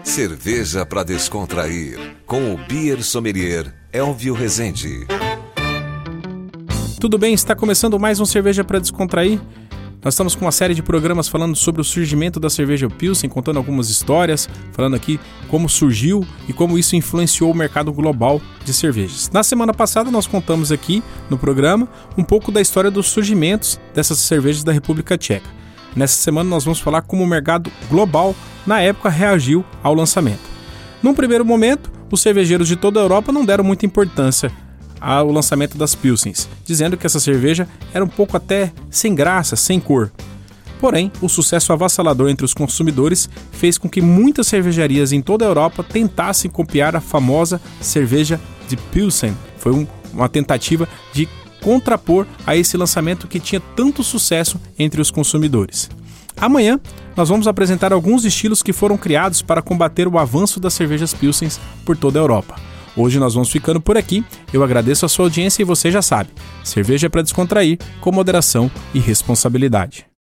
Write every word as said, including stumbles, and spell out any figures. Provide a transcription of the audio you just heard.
Cerveja para descontrair, com o Beer Sommelier Elvio Rezende. Tudo bem? Está começando mais um Cerveja para Descontrair. Nós estamos com uma série de programas falando sobre o surgimento da cerveja Pilsen, contando algumas histórias, falando aqui como surgiu e como isso influenciou o mercado global de cervejas. Na semana passada nós contamos aqui no programa um pouco da história dos surgimentos dessas cervejas da República Tcheca. Nessa semana nós vamos falar como o mercado global na época reagiu ao lançamento. Num primeiro momento, os cervejeiros de toda a Europa não deram muita importância ao lançamento das Pilsens, dizendo que essa cerveja era um pouco até sem graça, sem cor. Porém, o sucesso avassalador entre os consumidores fez com que muitas cervejarias em toda a Europa tentassem copiar a famosa cerveja de Pilsen. Foi um, uma tentativa de contrapor a esse lançamento que tinha tanto sucesso entre os consumidores. Amanhã, nós vamos apresentar alguns estilos que foram criados para combater o avanço das cervejas Pilsens por toda a Europa. Hoje nós vamos ficando por aqui. Eu agradeço a sua audiência e você já sabe, cerveja é para descontrair, com moderação e responsabilidade.